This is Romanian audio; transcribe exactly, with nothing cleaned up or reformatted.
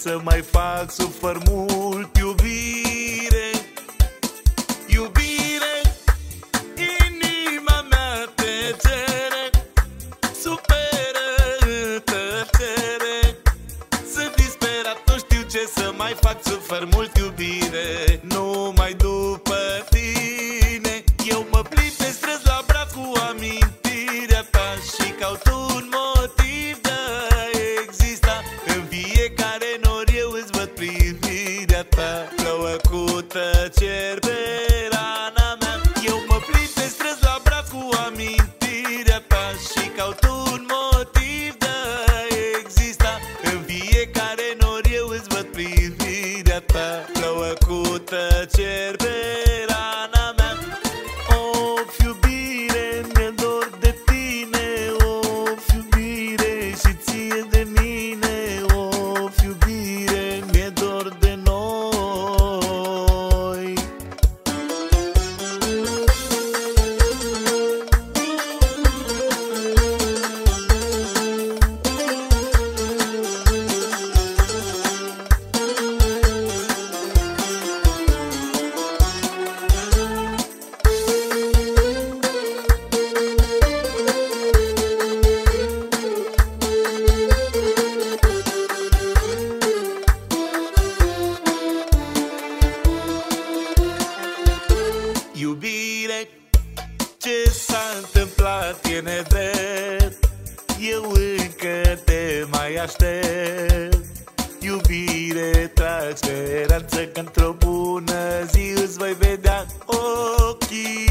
să mai fac? Sufăr mult, iubire, iubire, inima mea te cere, superă, tăcere. Sunt disperat, nu știu ce să mai fac. Sufăr mult, iubire, numai după tine. Eu mă plimb pe străzi la braț cu amintirea ta și caut un motiv de a exista. În fiecare nor eu îți văd privirea ta. Plouă cu tăceri pe rana mea. Eu mă plimb pe străzi la braț cu amintirea ta și caut un motiv de a exista. În fiecare nor eu îți văd privirea ta. Plouă cu tăceri pe rana mea. Of, iubire, mi-e dor de tine. Of, iubire, și ție de mine. Of, iubire, mi-e dor de noi. Iubire, ce s-a întâmplat e nedrept. Eu încă te mai aștept. Iubire, trag speranță că într-o bună zi îți voi vedea ochii